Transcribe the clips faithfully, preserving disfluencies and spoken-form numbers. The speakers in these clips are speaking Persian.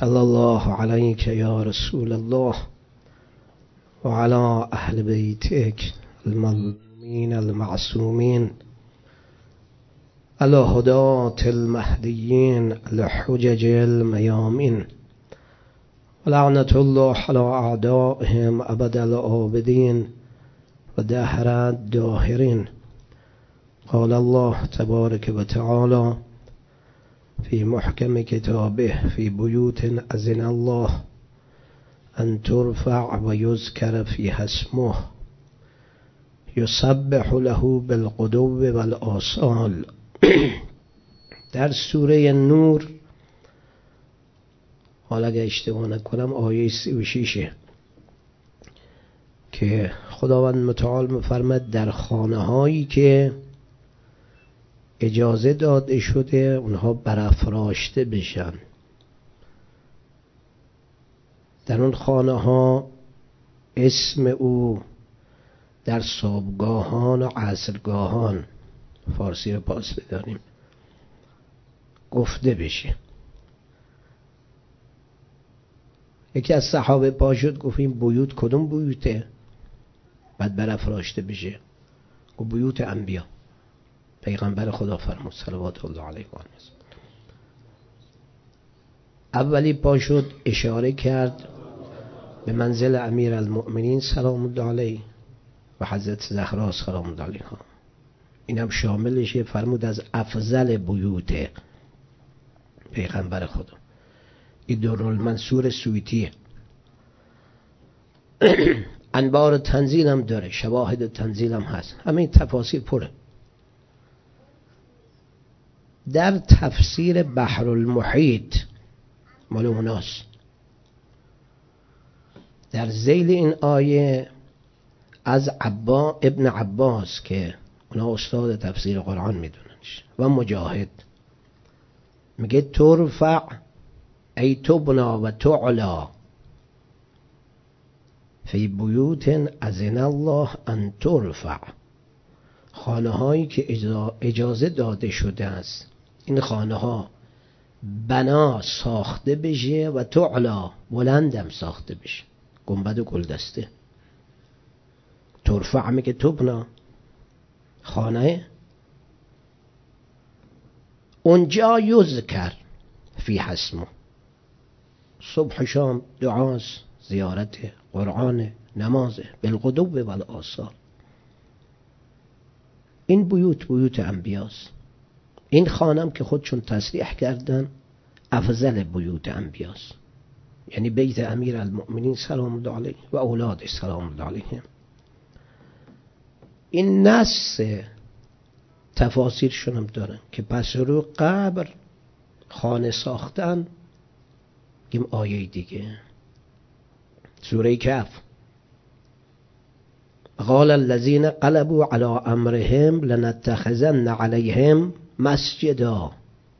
صلی الله علیک یا رسول الله و علی اهل بیتک المظلومین المعصومین الهداة المهدیین الحجج المیامین ولعنة الله علی اعدائهم ابد الآبدین و دهر الداهرین. قال الله تبارک و تعالی في محكم كتابه في بيوت أذن الله أن ترفع ويذكر فيها اسمه يسبح له بالغدو والآصال. در سوره نور، حالا اگه اشتباه نکنم آیه سی و شیشه، که خداوند متعال می‌فرماید در خانه هایی که اجازه داده شده اونها برافراشته بشن، در اون خانه ها اسم او در صابگاهان و عصرگاهان، فارسی رو پاس بداریم، گفته بشه. یکی از صحابه پا شد گفت این بیوت کدوم بیوته؟ بعد برافراشته بشه. گفت بیوت انبیا. پیغمبر خدا فرمود صلوات الله علیه و آله. اولی پا شد اشاره کرد به منزل امیر المؤمنین سلام الله علیه و حضرت زهرا سلام الله علیها. اینم شاملشه. فرمود از افضل بیوت پیغمبر خدا. این درالمنصور سویتیه. انبار تنزیل هم داره، شواهد تنزیل هم هست، همه تفاصیل پره. در تفسیر بحر المحیط مال اوناست، در ذیل این آیه از عبا ابن عباس که اونا استاد تفسیر قرآن میدوننش و مجاهد، میگه ترفع ای تبنا و تعلا فی بیوت اذن الله ان ترفع. خانه هایی که اجازه داده شده است این خانه ها بنا ساخته بشه و تعلا بلندم ساخته بشه، گنبد و گلدسته. ترفع میگه تبنا، خانه اونجا یذکر فی اسمه، صبح شام دعاز، زیارت قرآن، نماز، بالغدو والآصال. این بیوت بیوت انبیاست. این خانم که خودشون تصریح کردن افضل بیوت انبیاست، یعنی بیت امیر المؤمنین سلام الله علیه و اولاد سلام الله علیهم. این نص تفاسیرشون هم دارن که پس رو قبر خانه ساختن. گیم آیه دیگه سوره کهف، قال الذين قلبوا على امرهم لنتخذن عليهم مسجدا.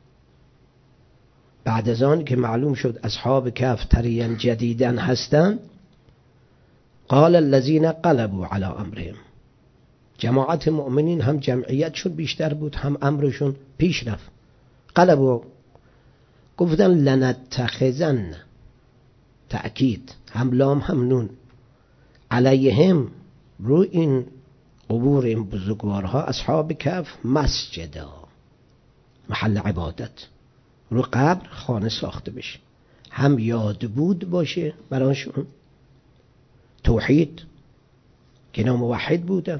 بعد از آن که معلوم شد اصحاب کهف طریا جدیدا هستند، قال الذين قلبوا على امرهم، جماعت مؤمنین هم جمعیتشون بیشتر بود هم امرشون پیش رفت. قلبوا گفتن لنتخذن، تأکید، هم لام هم نون، علیهم رو این قبور این بزرگوارها اصحاب کهف مسجدا، محل عبادت، رو قبر خانه ساخته بشه، هم یاد بود باشه براشون، توحید که اینا موحد بودن.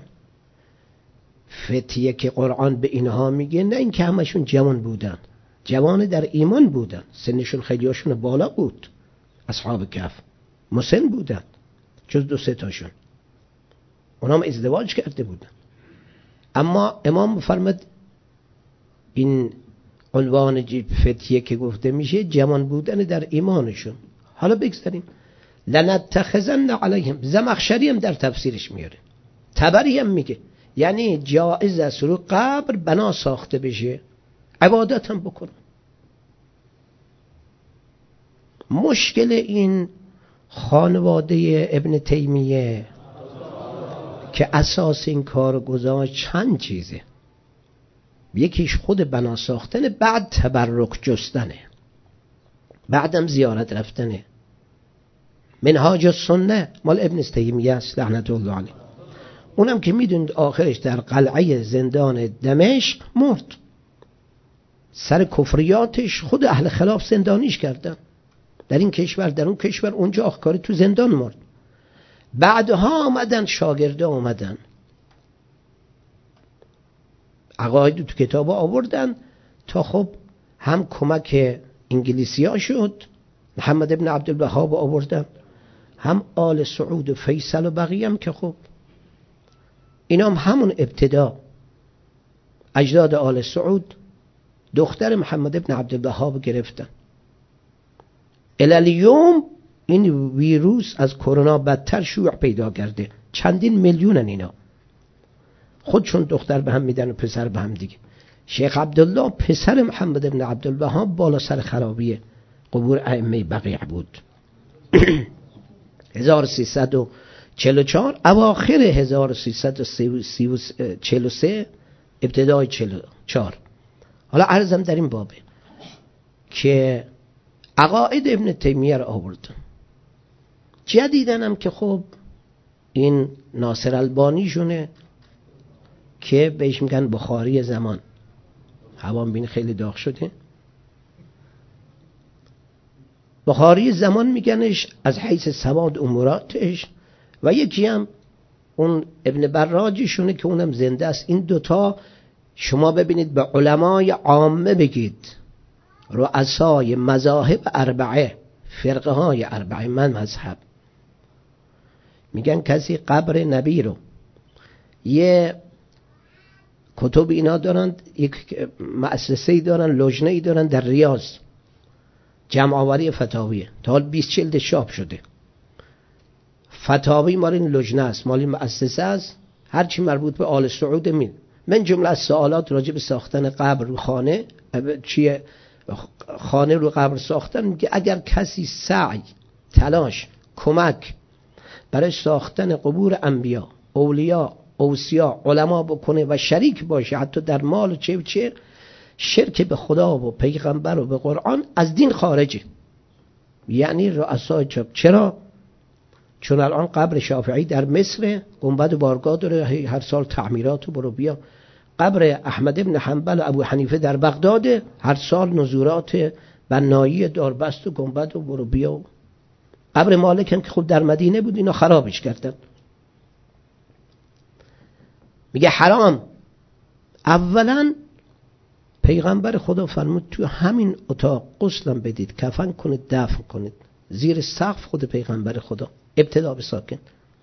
فتیه که قرآن به اینها میگه نه این که همشون جوان بودن، جوان در ایمان بودن، سنشون خیلیاشون بالا بود. اصحاب کهف مسن بودن جز دو سه تاشون، اونا هم ازدواج کرده بودن. اما امام فرمود این عنوان فتیه که گفته میشه جوان بودن در ایمانشون. حالا بگذاریم لنتخذن علیهم، زمخشری هم در تفسیرش میاره، طبری هم میگه یعنی جایز است رو قبر بنا ساخته بشه، عبادت هم بکنه. مشکل این خانواده ابن تیمیه که اساس این کار گذاشت چند چیزه. یکیش خود بنا ساختن، بعد تبرک جستنه. بعدم زیارت رفتنه. منهاج السنه مال ابن تیمیه است لعنت الله علیه. اونم که میدونید آخرش در قلعه زندان دمشق مرد. سر کفریاتش خود اهل خلاف زندانیش کردن، در این کشور در اون کشور، اونجا آخکاری تو زندان مرد. بعدها آمدن شاگرده آمدن عقاید تو کتاب آوردن تا خب هم کمک انگلیسی ها شد، محمد ابن عبدالوهاب آوردن، هم آل سعود و فیصل و بقیه هم که خب اینا هم همون ابتدا اجداد آل سعود دختر محمد ابن عبدالوهاب گرفتن. الالیوم این ویروس از کرونا بدتر شیوع پیدا کرده، چندین میلیونن اینا، خودشون دختر به هم میدن و پسر به هم دیگه. شیخ عبدالله پسر محمد ابن عبدالوهاب بالا سر خرابی قبور ائمه بقیع بود. هزار و سیصد و چهل و چهار اواخر هزار و سیصد و چهل و سه ابتدای چهل و چهار. حالا عرضم در این بابه که عقاید ابن تیمیه رو آوردن. جدیدنم که خب این ناصر البانی شونه که بهش میگن بخاری زمان، هوام بین خیلی داغ شده، بخاری زمان میگنش از حیث سواد اموراتش، و یکی هم اون ابن براجی شونه که اونم زنده است. این دوتا شما ببینید به علمای عامه بگید رؤسای مذاهب اربعه، فرقه های اربعه من مذهب، میگن کسی قبر نبی رو، یه کتب اینا دارن، یک مؤسسه‌ای دارن، لجنه‌ای دارن در ریاض، جمع آوری فتاویه، تا حال بیست جلد چاپ شده. فتاوی مال این لجنه است، مال این مؤسسه است، هرچی مربوط به آل سعود میل. من جمله از سوالات راجع به ساختن قبر رو خانه، چیه خانه رو قبر ساختن، میگه اگر کسی سعی، تلاش، کمک برای ساختن قبور انبیا، اولیا، اوصیا، علما بکنه و شریک باشه حتی در مال و چه و چه، شرک به خدا و پیغمبر و به قرآن، از دین خارجه. یعنی رؤسای چپ. چرا؟ چون الان قبر شافعی در مصر گنبد و بارگاه داره، هر سال تعمیرات و برو بیا. قبر احمد ابن حنبل و ابو حنیفه در بغداد، هر سال نزورات بنایی داربست و گنبد و برو بیا. قبر مالک هم که خود در مدینه بود، اینا خرابش کردن. میگه حرام. اولا پیغمبر خدا فرمود تو همین اتاق غسلم بدید، کفن کنید، دفن کنید، زیر سقف خود پیغمبر خدا، ابتدا به ساکن.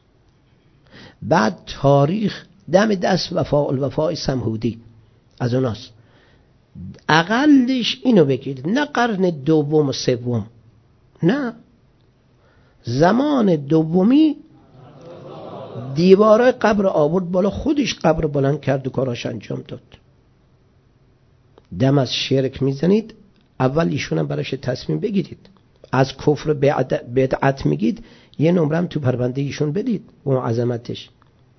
بعد تاریخ دم دست وفا الوفای سمهودی از اوناست، اقلش اینو بگید، نه قرن دوم و سوم، نه زمان دومی دیواره قبر آورد بالا، خودش قبر بلند کرد و کاراش انجام داد. دم از شرک میزنید، اول ایشون هم براش تصمیم بگیرید. از کفر بدعت میگید، یه نمرم تو پرونده ایشون بدید اون عظمتش.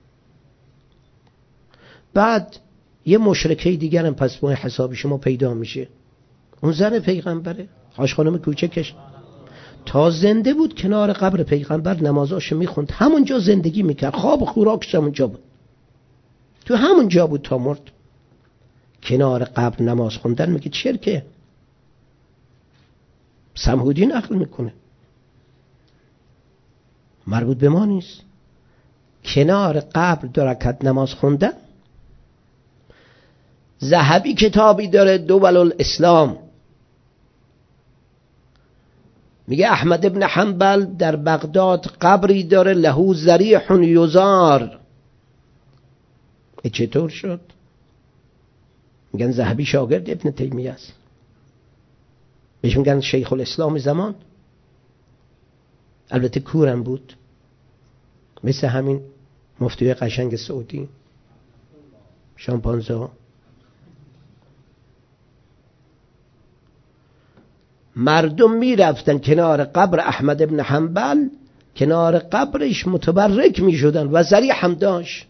بعد یه مشرکه دیگر هم پس با حساب شما پیدا میشه، اون زن پیغمبره، حاج خانم کوچکش، تا زنده بود کنار قبر پیغمبر نمازاشو میخوند، همونجا زندگی میکرد، خواب و خوراکش همونجا بود، تو همونجا بود تا مرد. کنار قبر نماز خوندن میگه شرکه. سمهودی نقل میکنه، مربوط به ما نیست. کنار قبر دو رکعت نماز خوندن. ذهبی کتابی داره دول الاسلام، میگه احمد ابن حنبل در بغداد قبری داره له ضریح یزار. چطور شد؟ میگن ذهبی شاگرد ابن تیمیه است، بهش میگن شیخ الاسلام زمان. البته کورم بود، مثل همین مفتوی قشنگ سعودی، شامپانزه. مردم میرفتن کنار قبر احمد ابن حنبل، کنار قبرش متبرک میشدن و ضریح هم داشت.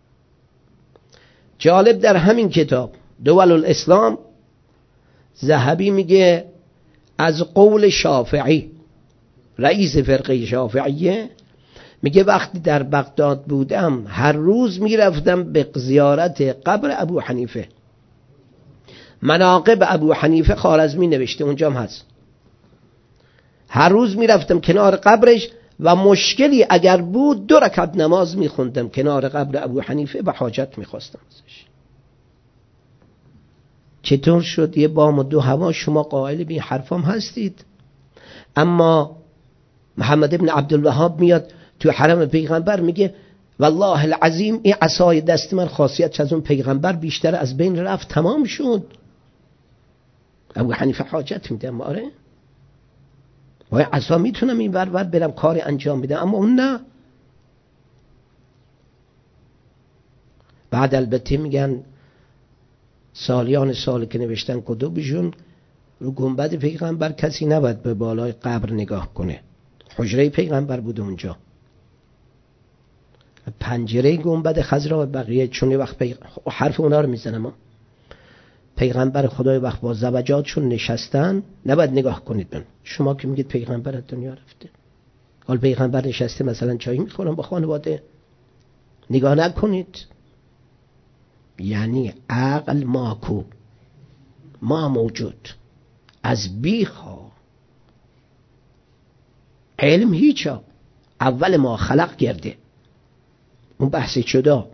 جالب در همین کتاب دول الاسلام ذهبی میگه از قول شافعی، رئیس فرقه شافعیه، میگه وقتی در بغداد بودم هر روز میرفتم به زیارت قبر ابو حنیفه. مناقب ابو حنیفه خوارزمی نوشته، اونجا هم هست. هر روز میرفتم کنار قبرش و مشکلی اگر بود دو رکعت نماز میخوندم کنار قبر ابو حنیفه و حاجت میخواستم ازش. چطور شد یه بام و دو هوا شما قائل به این حرفام هستید؟ اما محمد ابن عبدالوهاب میاد تو حرم پیغمبر میگه والله العظیم این عصای دست من خاصیت از اون پیغمبر بیشتر از بین رفت، تمام شد. ابو حنیفه حاجت میدم، آره با این عصا میتونم این ور ور برم کاری انجام بدم، اما اون نه. بعد البته میگن سالیان سال که نوشتن کتبشون، رو گنبد پیغمبر کسی نباید به بالای قبر نگاه کنه، حجره پیغمبر بود اونجا، پنجره گنبد خضرا و بقیه. چون وقت پیغ... حرف اونا رو میزنم ها. پیغمبر خدای وقت با زوجاتشون نشستن نباید نگاه کنید من. شما که میگید پیغمبر از دنیا رفته، حال پیغمبر نشسته مثلا چای میخورن با خانواده، نگاه نکنید. یعنی عقل ماکو، ما موجود، از بیخا علم هیچا، اول ما خلق گرده، اون بحث شده.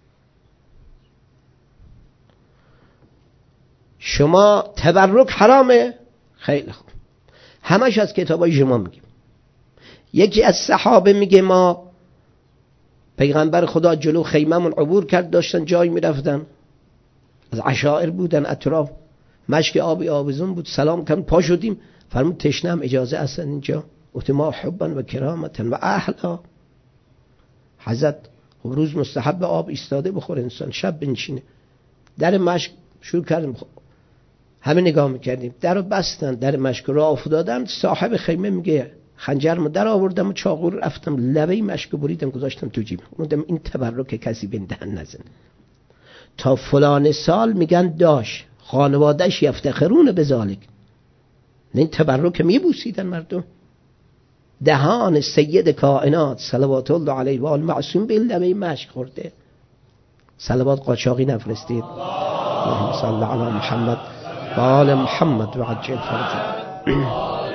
شما تبرک حرامه؟ خیلی خوب، همش از کتابای شما میگیم. یکی از صحابه میگه ما پیغمبر خدا جلو خیممون عبور کرد، داشتن جای میرفتن، از عشائر بودن اطراف، مشک آبی آویزون بود، سلام کردن، پا شدیم، فرمود تشنم اجازه اصلا اینجا؟ گفتیم ما حبا و کرامتا و اهلا. حضرت روز مستحب آب ایستاده بخور انسان، شب بنشینه. در مشک شروع کردیم، همه نگاه میکردیم، در رو بستن، در مشک رو افتادن. صاحب خیمه میگه خنجرمو در آوردم و چاقو رفتم لبه مشک بریدم گذاشتم تو جیبم، گفتم این تبرک کسی به دهن نزنه. تا فلان سال میگن داش، خانواده‌اش یفتخرون به ذالک. این تبرک میبوسیدن مردم. دهان سید کائنات صلوات الله علیه و آل معصوم به لبه مشک خورده. صلوات قاچاقی نفرستید. اللهم صل علی محمد و آل محمد و عجل فرجهم.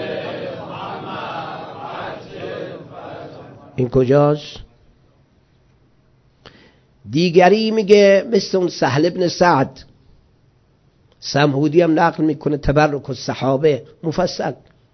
این کجاست؟ دیگری میگه مثل اون سهل ابن سعد، سمهودی هم نقل میکنه تبرک الصحابه مفصل.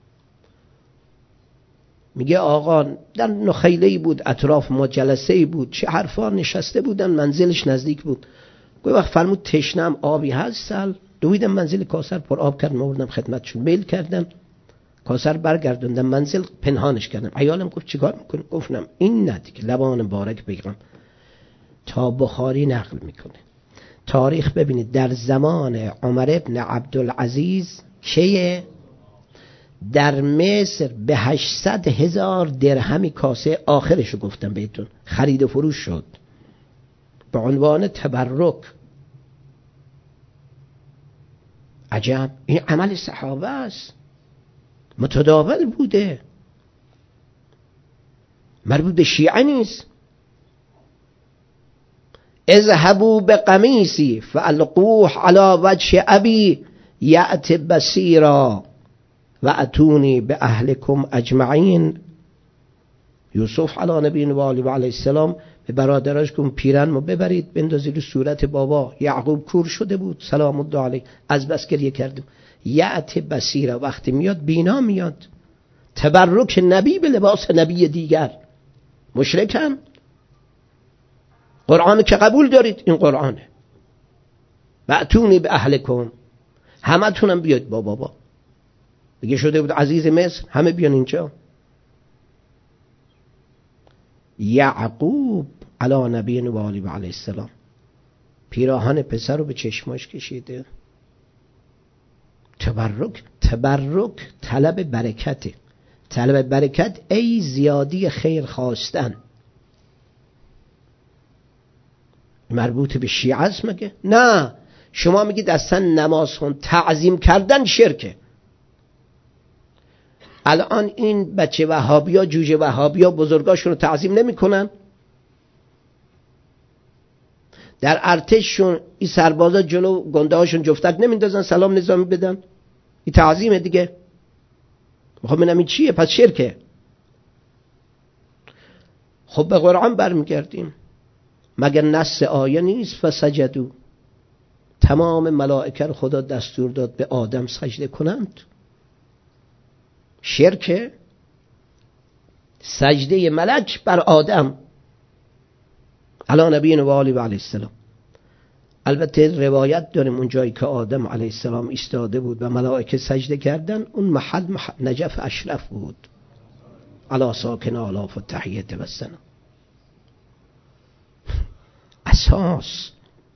میگه آقا در نخیله‌ای بود، اطراف ما جلسه‌ای بود، چه حرفا نشسته بودن، منزلش نزدیک بود. گوی وقت فرمود تشنم آبی هست سل، دویدم منزل کاسر پر آب کردم آوردم خدمتشون، میل کردم کاسر برگردوندم منزل، پنهانش کردم. عیالم گفت چیکار میکنی؟ گفتم این ندیگه لبان مبارک بگیرم. تا بخاری نقل میکنه تاریخ ببینید در زمان عمر ابن عبدالعزیز که در مصر به هشتصد هزار درهمی کاسه، آخرشو گفتم بهتون، خرید و فروش شد به عنوان تبرک. عجب، این عمل صحابه است، متداول بوده، مربوط به شیعه نیست. اذهبوا بقمیسی فالقوه علی وجه ابی یأت بصیرا و اتونی به اهلکم اجمعین. یوسف علی نبی و آله و علیه السلام به برادراش گفت پیرنمو ببرید بندازید رو صورت بابا. یعقوب کور شده بود سلام الله علیه، از بس گریه کردم. یأت بصیرا، وقتی میاد بینا میاد. تبرک نبی به لباس نبی دیگر، مشرکم. قرآن که قبول دارید این قرآنه. و اتونی به اهلکم، همه تونم بیاد با بابا. دیگه شده بود عزیز مصر، همه بیان اینجا. یعقوب علی نبی و آله و علیه السلام پیراهن پسر رو به چشماش کشیده. تبرک تبرک طلب برکته. طلب برکت ای زیادی خیر خواستن. مربوط به شیعه است مگه؟ نه، شما میگید اصلا نماز خون تعظیم کردن شرکه. الان این بچه وهابیا جوجه وهابیا بزرگاشون رو تعظیم نمی کنن؟ در ارتششون این سربازا جلو گنده هاشون جفتک نمیندازن سلام نظامی بدن؟ این تعظیمه دیگه. میخوام ببینم این چیه؟ پس شرکه. خب به قرآن برمیگردیم، مگر نص آیه نیست فسجدوا، تمام ملائکه رو خدا دستور داد به آدم سجده کنند. شرکه سجده ملک بر آدم علی نبینا و آله و علیه السلام. البته روایت داریم اون جایی که آدم علیه السلام ایستاده بود و ملائکه سجده کردن، اون محل, محل نجف اشرف بود، علی ساکن آلاف و تحییت و سلام. اساس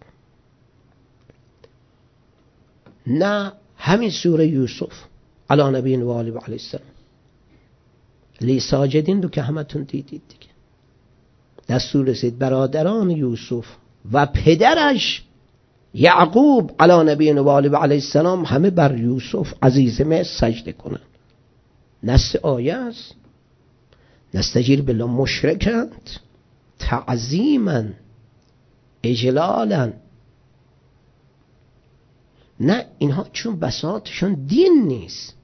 نه همین سوره یوسف علی نبینا و آله و علیه السلام لی ساجدین رو که همتون دیدید دیگه. دستور رسید برادران یوسف و پدرش یعقوب علی نبینا و آله و علیه السلام همه بر یوسف عزیز مصر سجده کنند. نص آیه است. نستجیر بالله مشرکند تعظیما اجلالا. نه اینها چون بساطشون دین نیست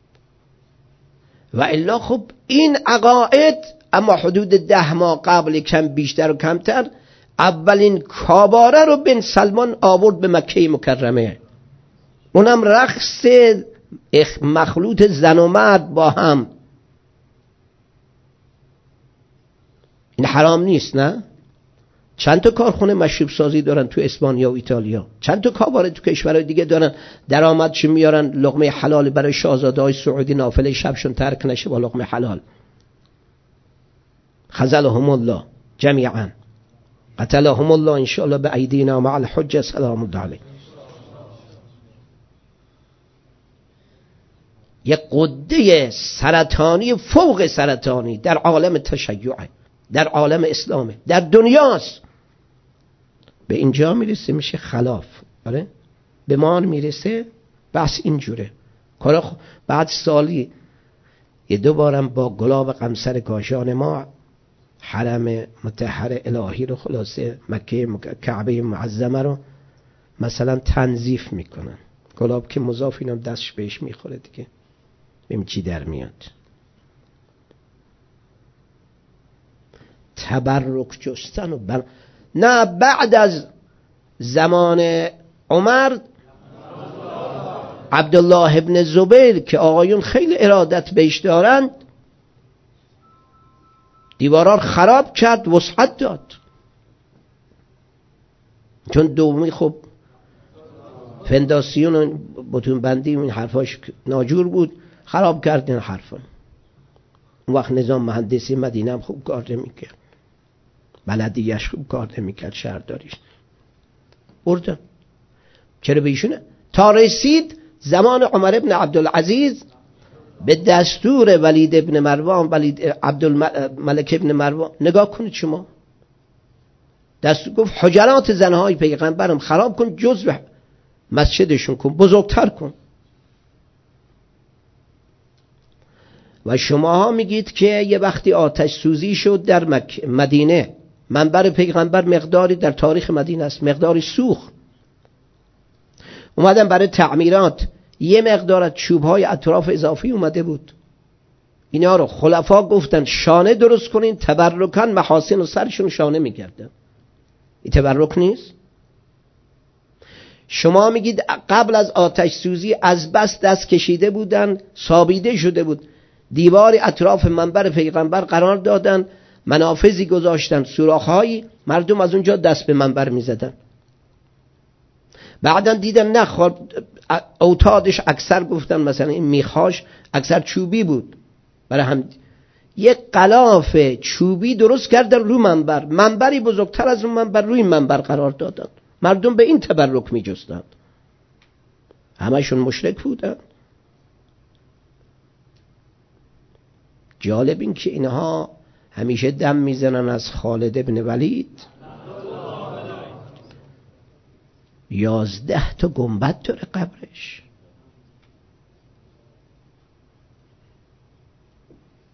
و الا خب این عقاید اما حدود ده ماه قبل کم بیشتر و کمتر اولین کاباره رو بن سلمان آورد به مکه مکرمه، اونم رقص مخلوط زن و مرد با هم. این حرام نیست نه؟ چند تا کارخونه مشروب سازی دارن تو اسپانیا و ایتالیا، چند تا کاباره تو کشورهای دیگه دارن، درآمدش میارن لقمه حلال برای شاهزاده‌های سعودی نافله شبشون ترک نشه با لقمه حلال. خذلهم الله جمیعا قتلهم الله ان شاء الله به ایدینا مع الحجه سلام الله علیه. یک قده سرطانی فوق سرطانی در عالم تشیعه، در عالم اسلامه، در دنیاست. به اینجا میرسه میشه خلاف. آره به ما میرسه بس اینجوره کارا. خ... بعد سالی یه دو بارم با گلاب قمصر کاشان ما حرم مطهر الهی رو خلاصه مکه مک... کعبه معظمه رو مثلا تنظیف میکنن. گلاب که مضاف اینم دستش بهش میخوره دیگه، ببین چی در میاد. تبرک جستن و بر... نه بعد از زمان عمر عبدالله ابن زبیر که آقایون خیلی ارادت بهش دارند دیوارا خراب کرد، وسعت داد، چون دومی خب فنداسیون و بطون بندی این حرفاش ناجور بود، خراب کرد این حرفا. اون وقت نظام مهندسی مدینه هم خوب کار نمی‌کرد، بلدیش خوب کار نمی‌کرد، شهرداریش بردن. چرا به ایشونه؟ تا رسید زمان عمر ابن عبدالعزیز به دستور ولید ابن مروان، ولید عبدالملک ابن مروان. نگاه کنید شما، دستور گفت حجرات زنهای پیغمبرم خراب کن، جزو مسجدشون کن، بزرگتر کن. و شماها میگید که یه وقتی آتش سوزی شد در مک... مدینه، منبر پیغمبر مقداری در تاریخ مدینه است، مقداری سوخت. اومدن برای تعمیرات یه مقدار از چوب‌های اطراف اضافی اومده بود. اینا رو خلفا گفتن شانه درست کنین، تبرکن محاسن و سرشون شانه میگردن. این تبرک نیست؟ شما میگید قبل از آتش سوزی از بس دست کشیده بودن، سابیده شده بود، دیواری اطراف منبر پیغمبر قرار دادن، منافذی گذاشتن، سوراخ‌هایی، مردم از اونجا دست به منبر میزدن. بعدن دیدن نه، خب اوتادش اکثر گفتن مثلا این میخاش اکثر چوبی بود، برای هم یک غلاف چوبی درست کردن رو منبر، منبری بزرگتر از اون منبر روی منبر قرار دادن. مردم به این تبرک میجستند، همشون مشرک بودن. جالب این که اینها همیشه دم میزنن از خالد ابن ولید. یازده تا گنبد داره قبرش.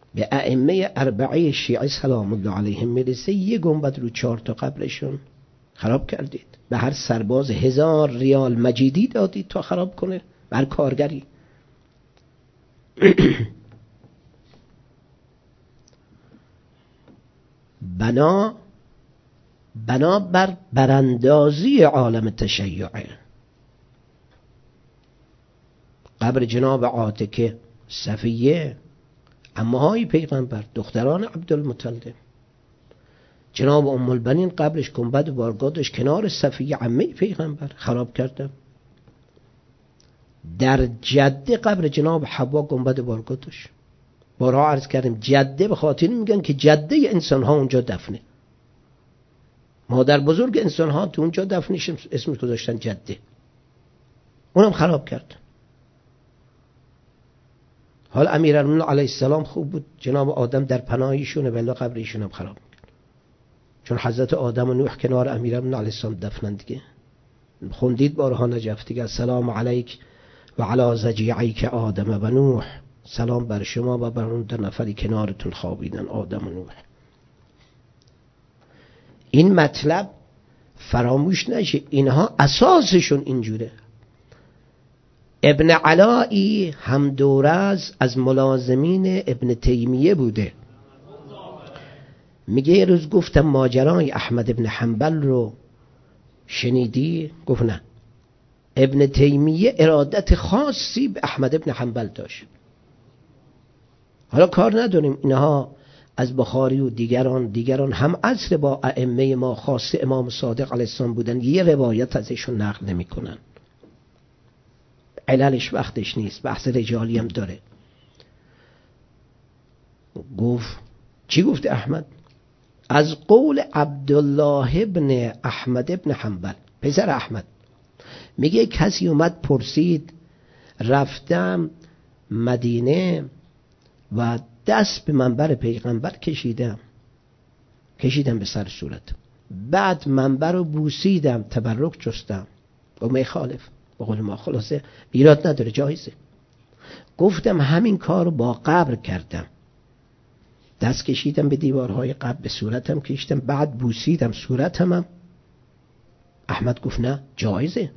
به ائمه اربعه شیعه سلام الله علیهم میرسه یه گنبد رو چهار تا قبرشون خراب کردید. به هر سرباز هزار ریال مجیدی دادید تا خراب کنه، بر کارگری. بنا بنا بر براندازی عالم تشیعه قبر جناب عاتکه، صفیه، عمه‌های پیغمبر، دختران عبدالمطلب، جناب ام البنین قبرش گنبد و بارگاه داشت کنار صفیه عمه پیغمبر، خراب کردن. در جده قبر جناب حوا گنبد و بارگاه داشت. بارها عرض کردیم جده به خاطر میگن که جده انسان ها اونجا دفنه. مادر بزرگ انسان ها تو اونجا دفنش اسمش گذاشتن جده. اونم خراب کرد. حال امیرالمومنین علیه السلام خوب بود، جناب آدم در پناهیشونه، ولی قبر ایشون هم خراب میکرد. چون حضرت آدم و نوح کنار امیرالمومنین علیه السلام دفنن دیگه. خوندید بارها نجف دیگه، السلام علیک و علی ضجیعیک آدم و نوح، سلام بر شما و بر اون در نفری کنارتون خوابیدن، آدم و نوح. این مطلب فراموش نشه، اینها اساسشون اینجوره. ابن علائی هم دورز از ملازمین ابن تیمیه بوده. میگه یه روز گفتم ماجرای احمد ابن حنبل رو شنیدی؟ گفت نه. ابن تیمیه ارادت خاصی به احمد ابن حنبل داشت. حالا کار نداریم اینها از بخاری و دیگران دیگران هم عصر با ائمه ما خاص امام صادق علیه السلام بودن، یه روایت ازشون نقل نمی کنن. عللش وقتش نیست، بحث رجالی هم داره. گفت چی گفت احمد؟ از قول عبدالله ابن احمد ابن حنبل، پسر احمد، میگه کسی اومد پرسید، رفتم مدینه و دست به منبر پیغمبر کشیدم کشیدم به سر صورت، بعد منبر رو بوسیدم، تبرک جستم. و میخالف به قول ما، خلاصه ایراد نداره، جایزه. گفتم همین کار رو با قبر کردم، دست کشیدم به دیوارهای قبر، به صورتم کشیدم، بعد بوسیدم صورتم هم. احمد گفت نه، جایزه.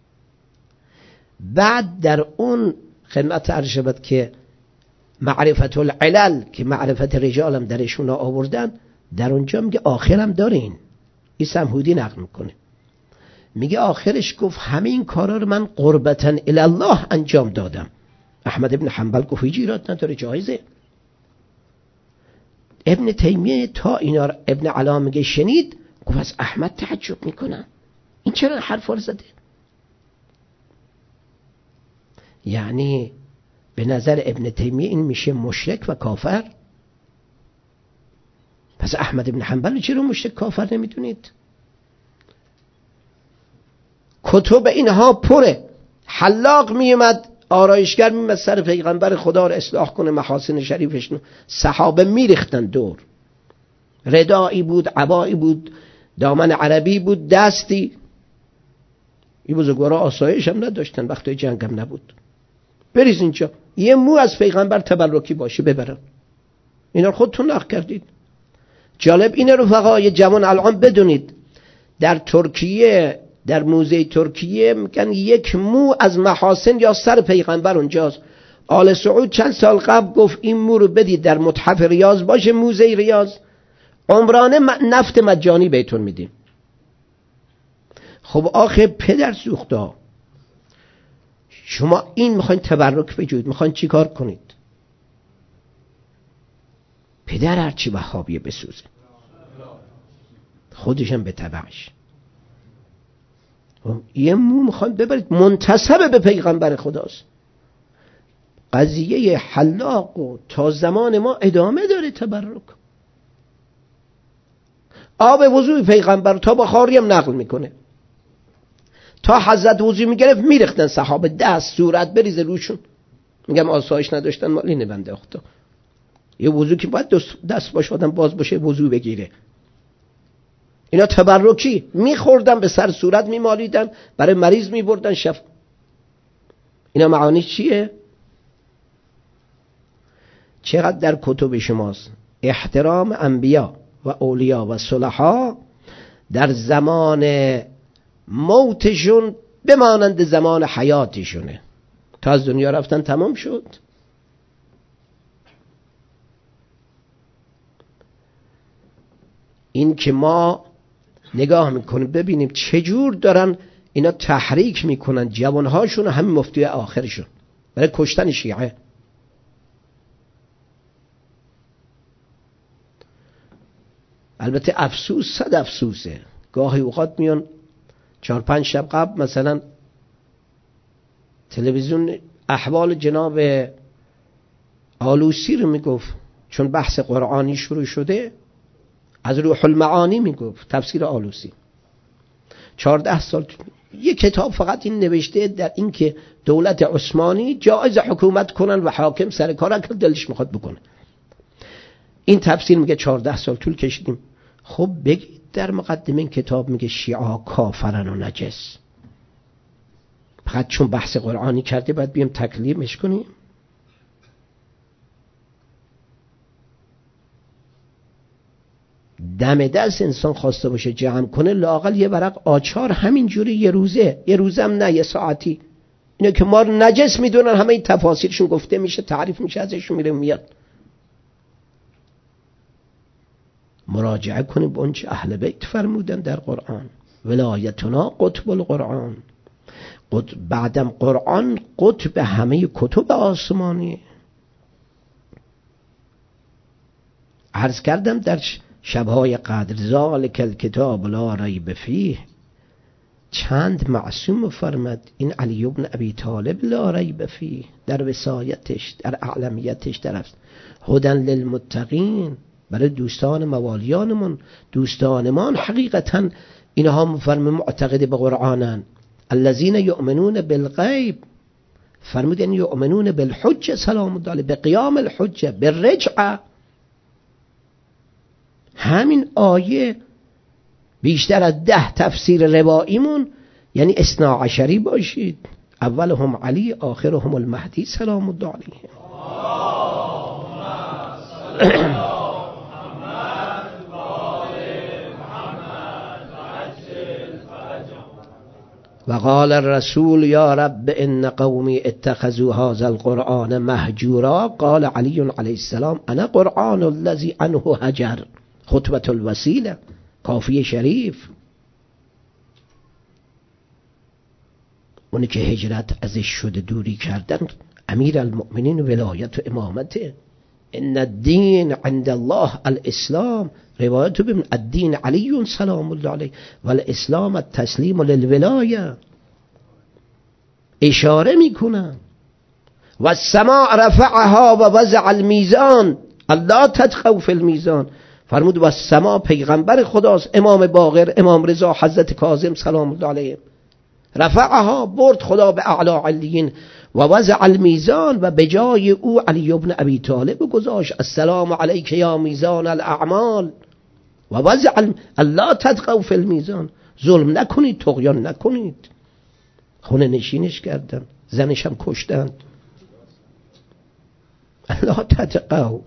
بعد در اون خدمت عرض شود که معرفت العلل که معرفت رجالم درشون آوردن، در اونجا میگه آخرم دارین. این سمهودی نقل میکنه، میگه آخرش گفت همین کارا رو من قربتاً الی الله انجام دادم. احمد ابن حنبل گفت هیچ ایراد نداره، جایزه. ابن تیمیه تا اینا رو ابن علا میگه شنید، گفت از احمد تعجب میکنم، این چرا حرفا رو زده؟ یعنی به نظر ابن تیمیه این میشه مشرک و کافر. پس احمد ابن حنبل چرا مشرک کافر نمیدونید؟ کتب اینها پره. حلاق میومد، آرایشگر میومد سر پیغمبر خدا رو اصلاح کنه، محاسن شریفشون، صحابه میریختن دور. ردایی بود، عبایی بود، دامن عربی بود، دستی. این بزرگوارا آسایش هم نداشتن، وقتی جنگ هم نبود. بریز اینجا یه مو از پیغمبر تبرکی باشه ببرن. اینا رو خودتون نقل کردید. جالب اینه رفقای جوان الان بدونید، در ترکیه، در موزه ترکیه میگن یک مو از محاسن یا سر پیغمبر اونجاست. آل سعود چند سال قبل گفت این مو رو بدید در متحف ریاض باشه، موزه ریاض، عمرانه نفت مجانی بهتون میدیم. خب آخه پدر سوختا، شما این میخواین تبرک بجوید، میخواین چی کار کنید؟ پدر هرچی وهابیه بسوزه، خودشم به تبعش. یه مو میخواین ببرید منتسب به پیغمبر خداست. قضیه حلاق و تا زمان ما ادامه داره تبرک. آب وضوی پیغمبر تا بخاری هم نقل میکنه، تا حضرت وضوی میگرفت میرختن صحابه، دست صورت بریزه روشون. میگم آسایش نداشتن، مال اینه بنده خدا. یه وضو که باید دست باشه آدم باز باشه وضو بگیره. اینا تبرکی میخوردن، به سر صورت میمالیدن، برای مریض میبردن شف. اینا معانی چیه؟ چقدر در کتب شماست احترام انبیا و اولیا و صلحا در زمان موتشون بمانند زمان حیاتشونه، تا از دنیا رفتن تمام شد. این که ما نگاه میکنیم ببینیم چجور دارن اینا تحریک میکنن جوانهاشون و همین مفتی آخرشون برای کشتن شیعه. البته افسوس صد افسوسه، گاهی اوقات میان چهار پنج شب قبل مثلا تلویزیون احوال جناب آلوسی رو میگفت، چون بحث قرآنی شروع شده از روح المعانی میگفت، تفسیر آلوسی. چهارده سال یه کتاب فقط این نوشته در این که دولت عثمانی جایز حکومت کنن و حاکم سر کار که دلش میخواد بکنه. این تفسیر میگه چهارده سال طول کشیدیم. خب بگید در مقدمه این کتاب میگه شیعه کافرن و نجس، فقط چون بحث قرآنی کرده باید بیم تکلیمش کنیم؟ دم دست انسان خواسته باشه جمع کنه لااقل یه ورق آچار همینجوری یه روزه، یه روزم نه یه ساعتی، اینه که ما نجس میدونن، همه این تفاصیلشون گفته میشه، تعریف میشه، ازشون میره میاد. مراجعه کنیم به اونچه اهل بیت فرمودن در قرآن، ولایتنا قطب القرآن، قطب بعدم قرآن قطب همه کتب آسمانی. عرض کردم در شبهای قدر ذالک الکتاب لا ریب فیه چند معصوم فرمد، این علی بن ابی طالب لا ریب فیه در وصایتش، در اعلمیتش، در هدی للمتقین، برای دوستان موالیانمون، دوستانمان حقیقتا اینها مفرم معتقد به قرآنن. الذین یؤمنون بالغیب فرمود این یؤمنون بالحجه سلام الله علیه، به قیام الحجه، به رجعه. همین آیه بیشتر از ده تفسیر رواییمون یعنی اثنا عشری باشید، اولهم علی آخرهم المهدی سلام الله علیه. و قال الرسول یا رب ان قومی اتخذوا هذا القرآن مهجورا قال علی علیه السلام انا قرآن الذی عنه هجر، خطبة الوسیله، کافی شریف. اونی که هجرت ازش شده دوری کردن امیر المؤمنین ولایت و امامته. ان الدین عند الله الاسلام، روایت ببین الدین علی سلام الله علیه و الاسلام التسلیم للولایه. اشاره میکنن و السماء رفعها و وضع المیزان الله تطغوا فی المیزان. فرمود و السماء پیغمبر خداست، امام باقر، امام رضا، حضرت کاظم سلام الله علیه، رفعها برد خدا به اعلی علیین و وضع المیزان و به جای او علی ابن ابی طالب گذاشت السلام علیک یا میزان الاعمال و وضع الم... الله تطغوا فی المیزان، ظلم نکنید، طغیان نکنید. خونه نشینش کردن، زنش هم کشتند. الله تطغوا.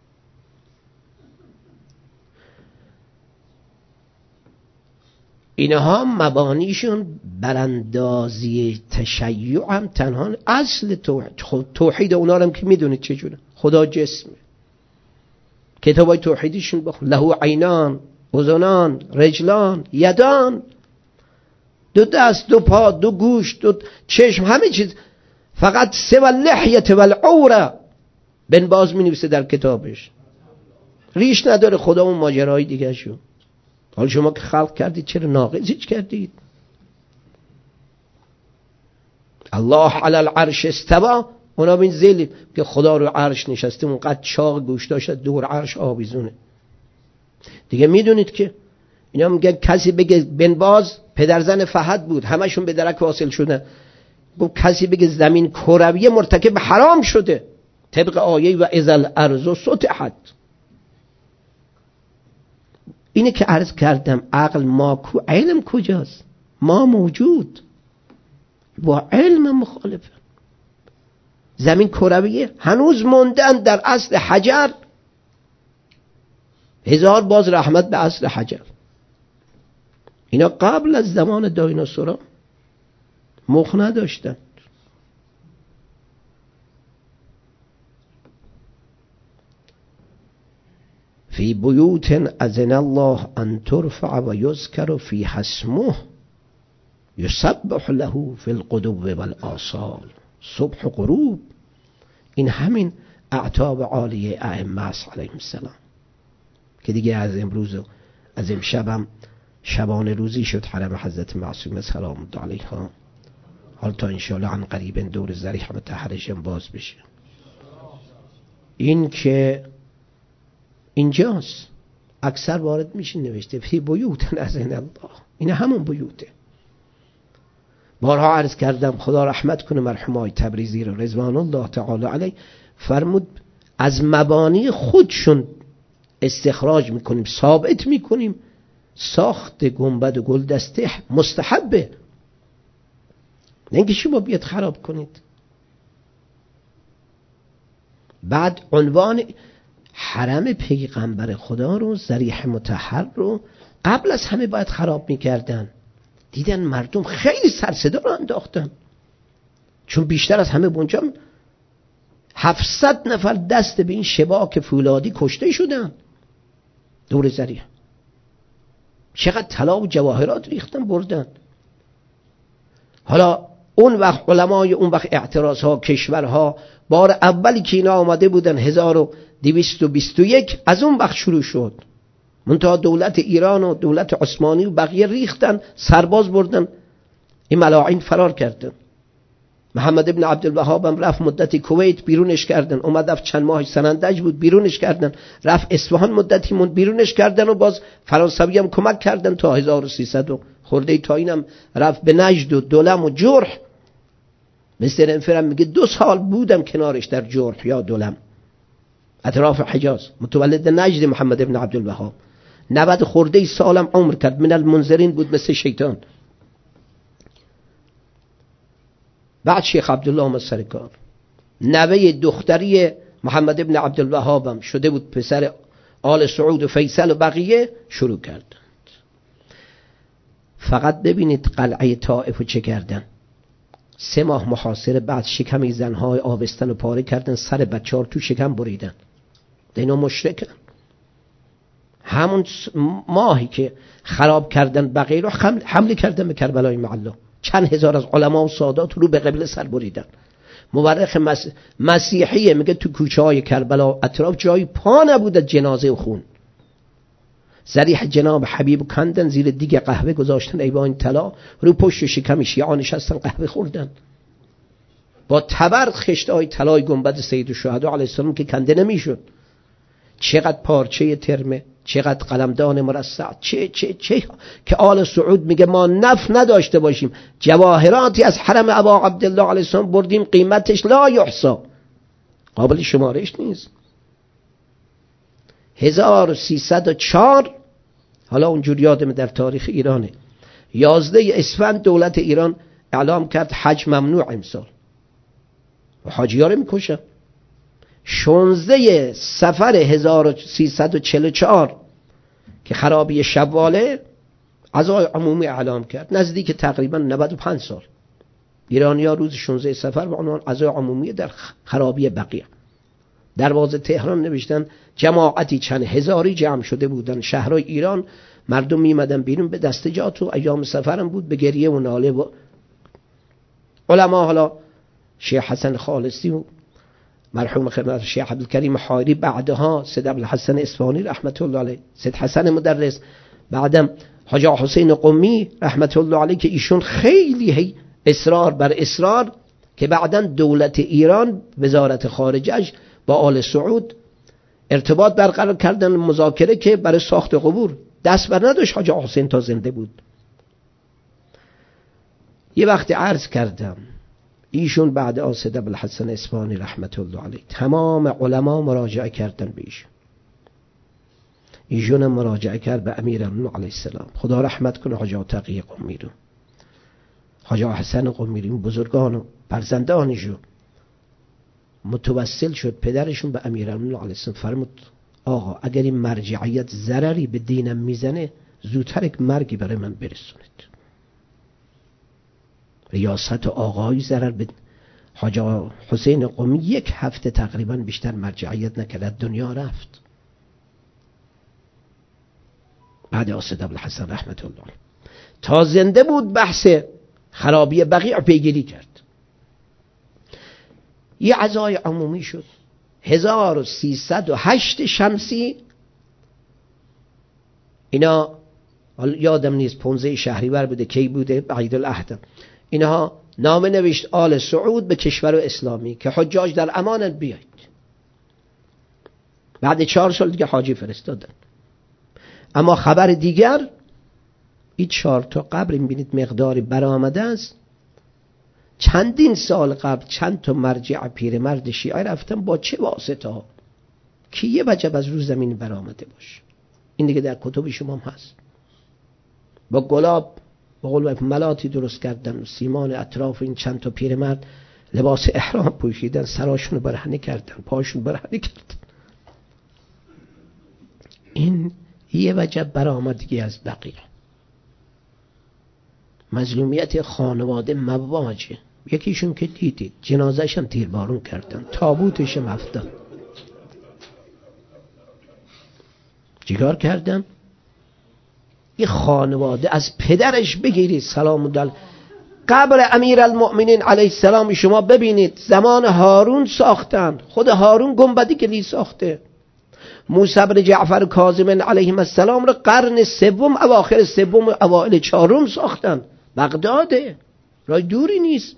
اینها مبانیشون براندازی تشیع هم تنها اصل توحید. توحید اونا هم که میدونید چجوره، خدا جسمه. کتابای توحیدیشون بخون، له عینان، اذنان، رجلان، یدان، دو دست، دو پا، دو گوش، دو چشم، همه چیز. فقط سوى اللحیه والعوره بن باز می نویسه در کتابش، ریش نداره خدا اون ماجرای دیگه شو. حال شما که خلق کردید چرا ناقضش کردید؟ الله علی العرش استوى، اونا بین زیلی که خدا رو عرش نشسته، اونقدر چاق گوش داشت دور عرش آویزونه دیگه. میدونید که اینا میگن کسی بگه بن باز پدرزن فهد بود، همشون به درک واصل شدن، گفت کسی بگه زمین کرویه مرتکب حرام شده طبق آیه و اذا الارض سطحت. اینه که عرض کردم عقل ما کو، علم کجاست؟ ما موجود با علم مخالفه. زمین کرویه، هنوز موندن در اصل حجر هزار باز رحمت به اصل حجر. اینا قبل از زمان دایناسورا مخ نداشتن. فی بیوت اذن الله ان ترفع و یذکر فیها اسمه یسبح له فی الغدو والآصال. صبح و غروب این همین اعتاب عالیه ائمه است علیهم السلام که دیگه از امروز و از امشبم شبانه روزی شد حرم حضرت معصومه سلام الله علیها. حال تا انشاءالله عن قریب دور ضریح مطهرشم باز بشه. این که اینجاست اکثر وارد میشه نوشته فی بیوت اذن الله، این همون بیوته. بارها عرض کردم خدا رحمت کنه مرحوم تبریزی رو رضوان الله تعالی علیه، فرمود از مبانی خودشون استخراج میکنیم، ثابت میکنیم ساخت گنبد و گلدسته مستحبه، نه اینکه شما بیاد خراب کنید. بعد عنوان حرم پیغمبر خدا رو، ضریح مطهر رو قبل از همه باید خراب میکردن. دیدن مردم خیلی سر صدا رو انداختن، چون بیشتر از همه بونجا هفتصد نفر دست به این شباک فولادی کشته شدن دور ضریح. چقدر طلا و جواهرات ریختن بردن. حالا اون وقت علمای اون وقت اعتراض ها، کشورها، بار اولی که اینا آمده بودن هزار و دویست و بیست و یک از اون وقت شروع شد. منتها دولت ایران و دولت عثمانی و بقیه ریختن، سرباز بردن، این ملاعین فرار کردن. محمد ابن عبدالوهاب هم رفت مدتی کویت، بیرونش کردن. اومد رفت چند ماه سنندج بود، بیرونش کردن. رفت اصفهان مدتی موند، بیرونش کردن و باز فرانسوی هم کمک کردن تا هزار و سیصد و خورده تا اینم رفت به نجد و دلم و جرح. مستر انفرم میگه دو سال بودم کنارش در جرح یا دلم اطراف حجاز، متولد نجد محمد ابن عبدالوهاب. نود خورده سالم عمر کرد، من المنذرین بود مثل شیطان. بعد شیخ عبدالله آمد سر کار. نوه دختری محمد ابن عبدالوهابم شده بود پسر آل سعود و فیصل و بقیه، شروع کردند. فقط ببینید قلعه طائف چه کردن. سه ماه محاصره بعد شکم زنهای آبستن و پاره کردن، سر بچه ها تو شکم بریدن. اینا مشرکن. همون ماهی که خراب کردن بقیه رو حمله کردن به کربلای معلا، چند هزار از علما و سادات رو به قبله سر بریدن. مورخ مس... مسیحیه میگه تو کوچه های کربلا اطراف جایی پا نبود جنازه و خون. ضریح جناب حبیب کندن، زیر دیگ قهوه گذاشتن ایوان طلا، رو پشت شکم شیعه نشستن قهوه خوردن. با تبر خشتای طلای گنبد سید الشهدا علیه السلام که کنده نمیشد. چقدر پارچه ترمه، چقدر قلمدان مرصع، چه چه چه که آل سعود میگه ما نف نداشته باشیم. جواهراتی از حرم ابا عبدالله علیه السلام بردیم قیمتش لا یحصا، قابل شمارش نیست. هزار و سیصد و چهار، حالا اونجور یادم در تاریخ ایرانه، یازده اسفند دولت ایران اعلام کرد حج ممنوع امسال و حاجی ها رو میکشن. شانزده سفر هزار و سیصد و چهل و چهار که خرابی شواله، عزای عمومی اعلام کرد. نزدیک تقریبا نود و پنج سال ایرانی ها روز شانزده سفر به عنوان عزای عمومی در خرابی بقیه. دروازه تهران نوشتن جماعتی چند هزاری جمع شده بودن شهرهای ایران، مردم میمدن بیرون به دستجات و ایام سفرم بود به گریه و ناله و علما. حالا شیخ حسن خالصی و مرحوم خدمت شیخ عبدالکریم حایری، بعدها سید عبدالحسن اصفهانی رحمت الله علیه، سید حسن مدرس، بعدم حاج حسین قمی رحمت الله علیه که ایشون خیلی اصرار بر اصرار که بعداً دولت ایران وزارت خارجه‌اش با آل سعود ارتباط برقرار کردن، مذاکره که برای ساخت قبور دست بر نداشت حاج حسین تا زنده بود. یه وقتی عرض کردم ایشون بعد از سید عبدالحسن اصفهانی رحمت الله علیه تمام علما مراجعه کردن به ایشون. ایشون مراجعه کرد به امیرالمومنین علیه السلام، خدا رحمت کنه حاج تقی قمی رو، حاج حسن قمی رو، بزرگان و فرزندانشو. متوسل شد پدرشون به امیرالمومنین علیه السلام، فرمود آقا اگر این مرجعیت ضرری به دینم میزنه زودتر یک مرگی برای من برسونید. ریاست آقایی ضرر به حاج حسین قمی یک هفته تقریبا بیشتر مرجعیت نکرد، دنیا رفت. بعد اسد ابوالحسن رحمت الله علیه تا زنده بود بحث خرابی بقیع پیگیری کرد. یه عزای عمومی شد هزار و سیصد و هشت شمسی، اینا یادم نیست پانزده شهریور بوده کی بوده، عید الاضحی، اینها نامه نوشت آل سعود به کشور اسلامی که حجاج در امانت بیاید. بعد چهار سال دیگه حاجی فرستادن. اما خبر دیگر، این چهار تا قبر میبینید مقداری برآمده است. چندین سال قبل چند تا مرجع پیرمرد شیعه رفتن با چه واسطه ها که یه وجب از روز زمین برآمده باشه. این دیگه در کتب شما هم هست. با گلاب با قول ملاتی درست کردن، سیمان اطراف این چند تا پیرمرد لباس احرام پوشیدن، سراشون برهنه کردن، پاشون برهنه کردن. این یه وجب برآمدگی از بقیه. مظلومیت خانواده مواجه. یکیشون که دیدید جنازه‌ش هم تیربارون کردن، تابوتش هم افتاد. چیکار کردن؟ این خانواده از پدرش بگیرید سلام علیه. قبر امیرالمؤمنین علیه السلام شما ببینید زمان هارون ساختن، خود هارون گنبدی کلی ساخته. موسی بن جعفر کاظم علیه السلام رو قرن سوم اواخر سوم اوائل چهارم ساختن. بغداده، راه دوری نیست.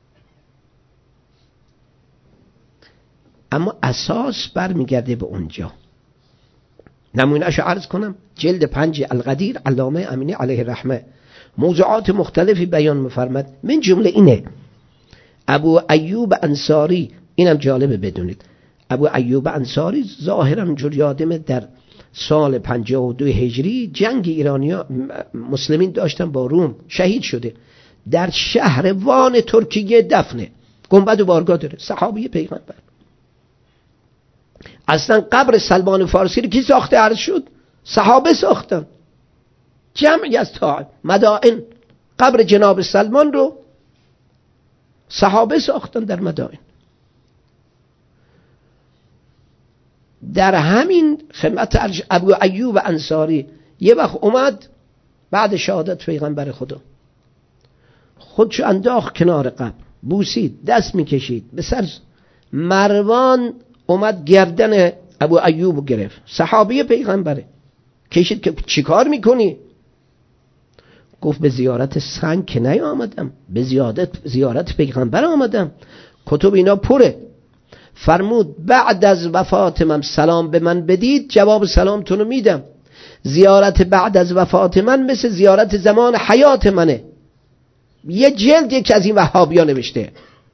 اما اساس برمیگرده به اونجا. نمونه‌اشو عرض کنم. جلد پنج القدیر علامه امینی علیه الرحمه موضوعات مختلفی بیان می‌فرماد. من جمله اینه ابو ایوب انصاری، اینم جالبه بدونید، ابو ایوب انصاری ظاهرا اونجور یادمه در سال پنجاه و دو هجری جنگ ایرانیا مسلمین داشتن با روم، شهید شده. در شهر وان ترکیه دفنه، گنبد و بارگاه داره، صحابی پیغمبر. اصلا قبر سلمان فارسی رو کی ساخته عرض شد؟ صحابه ساختن. جمعی از تا مدائن قبر جناب سلمان رو صحابه ساختن در مدائن. در همین خدمت ابو ایوب انصاری یه وقت اومد بعد شهادت پیغمبر خدا، خودشو انداخت کنار قبر، بوسید، دست میکشید به سر. مروان اومد گردن ابو ایوب گرفت، صحابی پیغمبره، کشید که چیکار میکنی؟ گفت به زیارت سنگ که نیامدم، به زیارت زیارت پیغمبر آمدم. کتب اینا پره. فرمود بعد از وفات من سلام به من بدید، جواب سلامتون رو میدم. زیارت بعد از وفات من مثل زیارت زمان حیات منه. یه جلد یک از این وهابیا نوشته.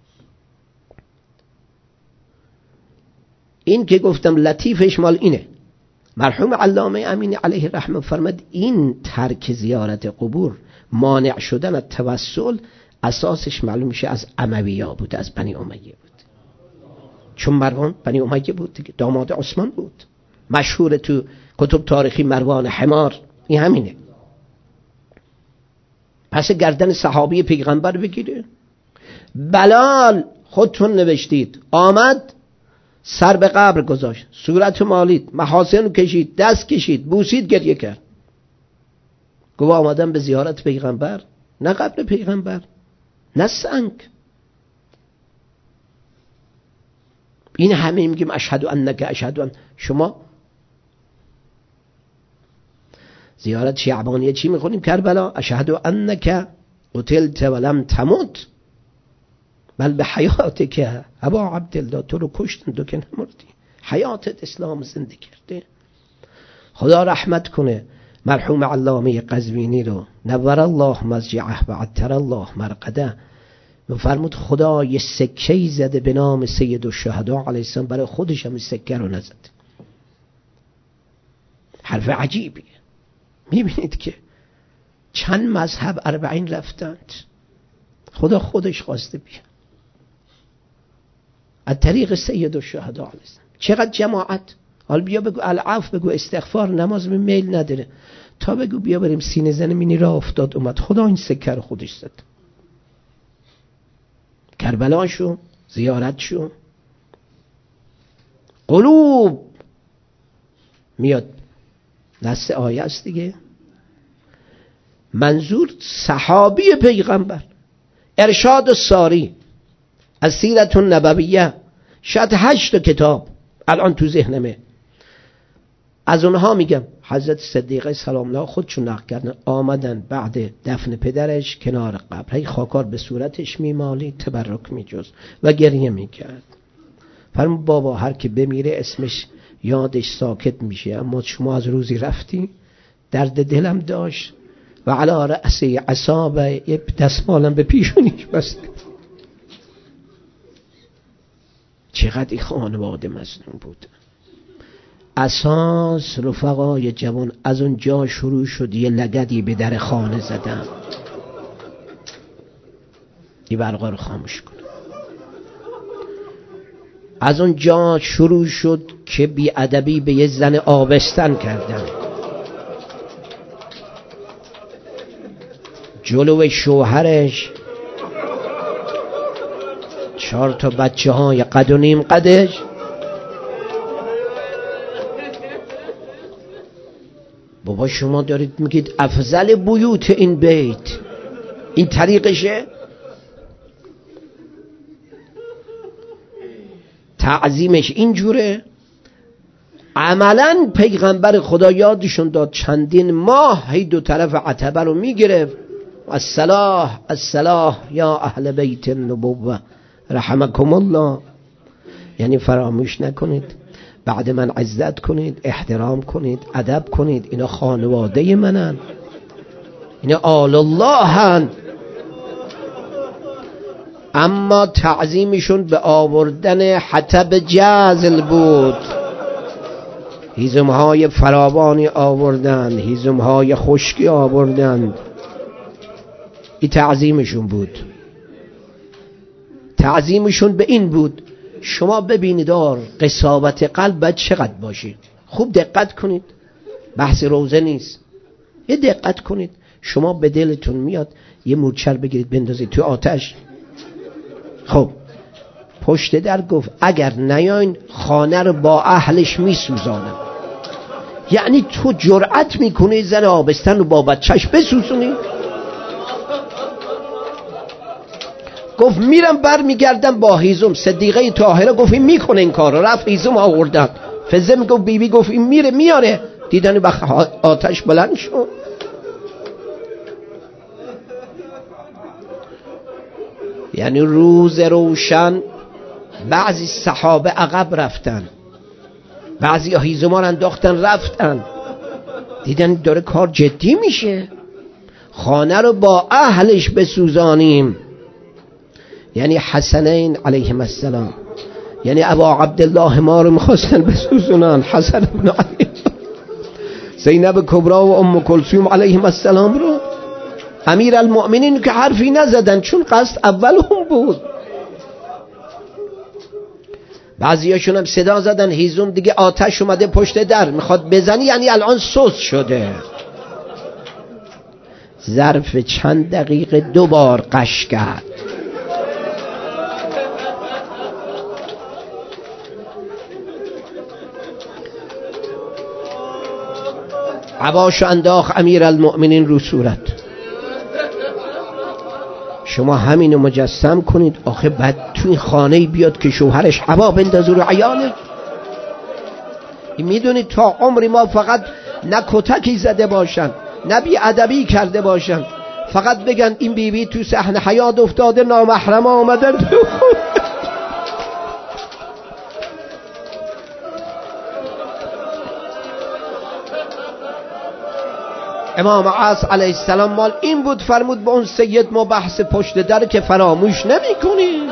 این که گفتم لطیفش مال اینه. مرحوم علامه امینی علیه الرحمه فرمود این ترک زیارت قبور، مانع شدن از توسل، اساسش معلوم میشه از امویا بود، از بنی امیه بود. چون مروان بنی امیه بود دیگه، داماد عثمان بود، مشهور تو کتب تاریخی مروان حمار. این همینه. پس گردن صحابی پیغمبر بگیره. بلال خودتون نوشتید آمد سر به قبر گذاشت، صورت مالید، محاسن کشید، دست کشید، بوسید، گریه کرد. گفت آمدم به زیارت پیغمبر، نه قبر پیغمبر، نه سنگ. این همه میگیم اشهد انک اشهد ان. شما زیارت شعبانیه چی میخونیم؟ کربلا اشهد انک قتلت ولم تمت بل به حیاتی که ابا عبدالله، تو رو کشتن تو که نمردی، حیاتت اسلام زنده کرده. خدا رحمت کنه مرحوم علامه قزوینی رو، نور الله مضجعه و عطر الله مرقده. میفرمود خدا یه سکه‌ای زده به نام سید الشهدا علیه السلام، برای خودش هم سکه رو نزد. حرف عجیبیه. میبینید که چند مذهب اربعین رفتند، خدا خودش خواسته بیا. از طریق سید الشهدا. چقدر جماعت. حال بیا بگو العفو، بگو استغفار، نماز به میل نداره، تا بگو بیا بریم سینه زنه مینی را افتاد اومد، خدا این سکه رو خودش زد. کربلا شو، زیارت شو. قلوب میاد دست آیه است دیگه. منظور صحابی پیغمبر، ارشاد الساری از سیرت النبویه، شاید هشت کتاب الان تو ذهنمه. از اونها میگم حضرت صدیقه سلام الله خودشون نقل کردن، آمدن بعد دفن پدرش کنار قبر، هی خاکار به صورتش میمالی، تبرک میجوز و گریه میکرد. فرمود بابا هر که بمیره اسمش یادش ساکت میشه، اما شما از روزی رفتی درد دلم داشت و علی رأسی عصابه یه دستمالم به پیشونیش بسته. چقدر این خانواده مظلوم بود. اساس رفقای جوان از اون جا شروع شد یه لگدی به در خانه زدن، این برقا رو خاموش کن. از اون جا شروع شد که بی ادبی به یه زن آبستن کردن، جلو شوهرش چهار تا بچه های قد و نیم قدش بابا شما دارید میگید افضل بیوت این بیت، این طریقشه؟ تعظیمش اینجوره؟ عملا پیغمبر خدا یادشون داد چندین ماه هی دو طرف عتبه رو میگرفت، الصلاح الصلاح یا اهل بیت النبوه رحمکم الله، یعنی فراموش نکنید، بعد من عزت کنید، احترام کنید، ادب کنید، اینا خانواده منن، اینا آل الله هن. اما تعظیمشون به آوردن حطب جزل بود، هیزمهای فراوانی آوردن، هیزمهای خشکی آوردن، این تعظیمشون بود. تعظیمشون به این بود. شما ببینید دار قساوت قلب باید چقدر باشید. خوب دقت کنید، بحث روزه نیست، یه دقت کنید. شما به دلتون میاد یه مورچر بگیرید بندازید تو آتش، خب پشت در گفت اگر نیاین خانه رو با اهلش میسوزانم. یعنی تو جرأت میکنی زن آبستن رو با بچهش بسوزونی؟ گفت میرم بر میگردم با هیزم. صدیقه طاهره گفت این میکنه این کار رو، رفت هیزم آوردن. فزه میگفت بیبی گفت این میره میاره، دیدن بخ آتش بلند شد. یعنی روز روشن بعضی صحابه عقب رفتن، بعضی ها هیزم رو انداختن رفتن، دیدن داره کار جدی میشه، خانه رو با اهلش بسوزانیم. یعنی حسنین علیهم السلام، یعنی ابا عبدالله ما رو میخواستن بسوزونن، حسن ابن علی، زینب کبری و ام کلثوم علیهم السلام رو. امیر المؤمنین که حرفی نزدن چون قصد اول هم بود. بعضیاشون هم صدا زدن هیزم دیگه آتش اومده پشت در میخواد بزنی، یعنی الان سوز شده. ظرف چند دقیقه دو بار قش کرد. عباشو انداخت امیر المؤمنین رو صورت. شما همینو مجسم کنید، آخه بعد تو این خانه بیاد که شوهرش هوا بندازه رو عیاله. میدونید تا عمری ما فقط نه کتکی زده باشن نه بی ادبی کرده باشن، فقط بگن این بیبی تو صحنه حیات افتاده نامحرم آمدن تو. امام عصر علیه السلام مال این بود، فرمود به اون سید ما بحث پشت در که فراموش نمی کنی.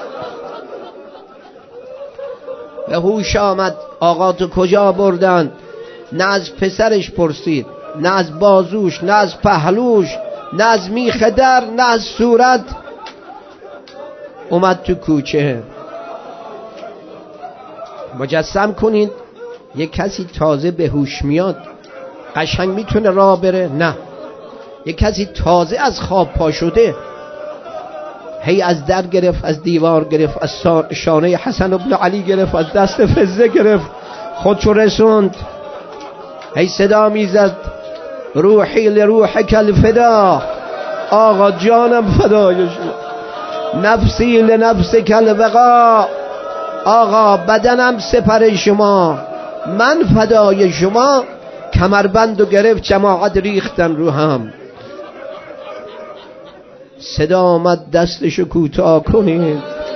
به هوش آمد آقا تو کجا بردن؟ نه از پسرش پرسید، نه از بازوش، نه از پهلوش، نه از میخ در، نه از صورت. اومد تو کوچه مجسم کنید یک کسی تازه به هوش میاد قشنگ میتونه راه بره؟ نه. یک کسی تازه از خواب پا شده هی از در گرفت، از دیوار گرفت، از شانه حسن ابن علی گرفت، از دست فزه گرفت، خودشو رسوند، هی صدا میزد روحی لروحک الفدا، آقا جانم فدای شما، نفسی لنفسک البقا، آقا بدنم سپر شما، من فدای شما. کمربندو گرفت، جماعت ریختن رو هم. صدا آمد دستشو کوتاه کنید.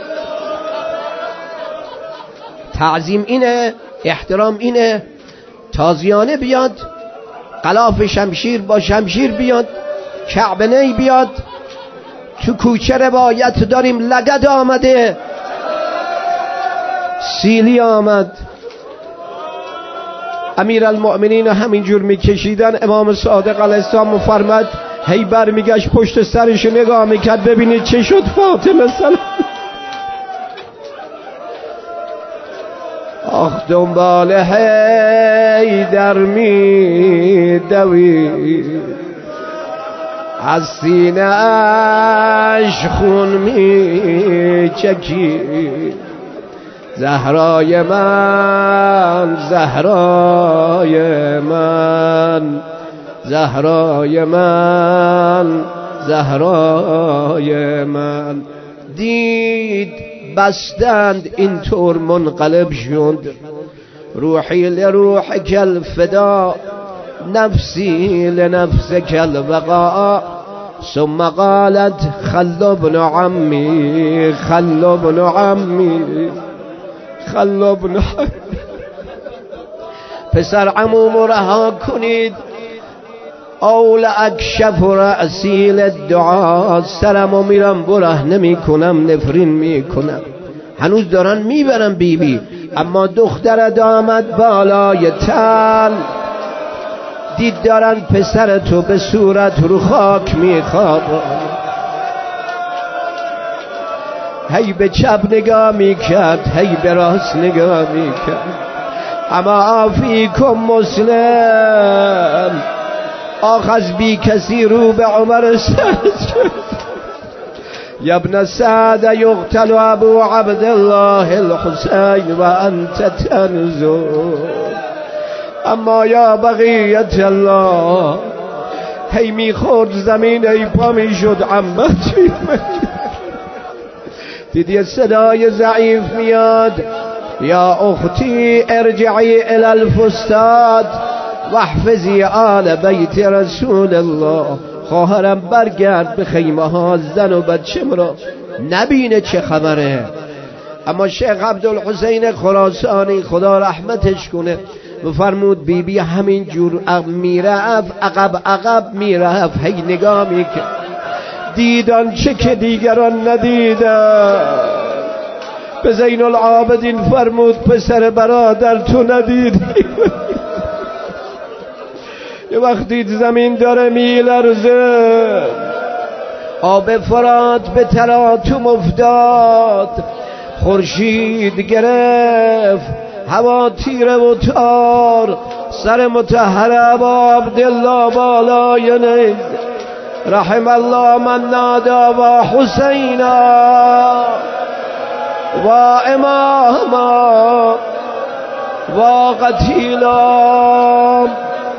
تعظیم اینه، احترام اینه. تازیانه بیاد، غلاف شمشیر با شمشیر بیاد، کعبنی بیاد. تو کوچه روایت داریم لگد آمده، سیلی آمد. امیر المؤمنین همینجور میکشیدن. امام صادق علیه السلام مفرمد هی بر میگشت پشت سرش نگاه میکرد ببینید چه شد فاطمه سلام. آخ دنبال حیدر می دوی، از سینه اش خون می چکی، زهرای من زهرای من زهرای من زهرای من. دید بستند اینطور منقلب شد، روحی لروحک الفدا، نفسی لنفسک البقاء. ثم قالت خل ابن عمی خل ابن عمی خل ابن عمی، پسر عموم رها کنید. اول اکشف رأسی للدعا، سرمو میرم برهنه میکنم، نفرین میکنم. هنوز دارن میبرن بی بی، اما دختر آمد بالای تل، دید دارن پسر تو به صورت رو خاک میخواب، هی به چپ نگاه میکرد، هی به راست نگاه میکرد. اما آفیکم مسلم، آخ از بی کسی رو به عمر سرد. یبن سعد یقتل ابو عبدالله الحسین و انت تنظر، اما یا بقیت الله. هی میخورد زمین، ای پا میشد عمت. دیدی صدای ضعیف میاد، یا اختی ارجعی الی الفستاد واحفظی آل بیت رسول الله. خواهرم برگرد به خیمه ها، زن و بچه مرا نبینه چه خبره. اما شیخ عبدالحسین خراسانی خدا رحمتش کنه بفرمود بی بی همین جور میرفت، عقب عقب میرفت، هی نگاه میکرد، دیدن چه که دیگران ندیدن. به زین العابدین فرمود پسر برادر تو ندیدی؟ یه وقتی زمین داره میلرزه، آب فرات به تلاطم افتاد، خورشید گرفت، هوا تیره و تار، سر مطهر ابا عبدالله بالای نیز. رحم الله من نادا و حسینا و اماما و قتیلا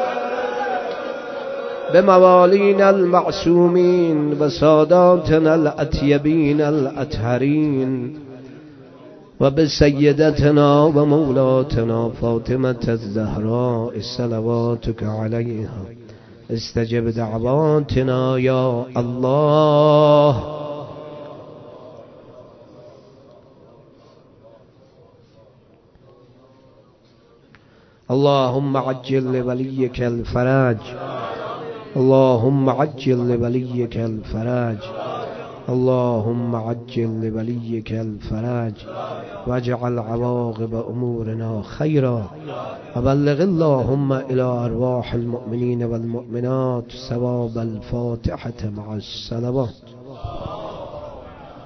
بموالین المعصومین و ساداتنا الاطیبین الاطهرین و بسیدتنا و مولاتنا فاطمة الزهراء صلواتک علیها. استجب دعواتنا یا الله. اللهم عجل لوليك الفرج، اللهم عجل لوليك الفرج، اللهم عجل لوليك الفرج، واجعل عواقب امورنا خيرا، وبلغ اللهم الى ارواح المؤمنين والمؤمنات ثواب الفاتحة مع الصلوات.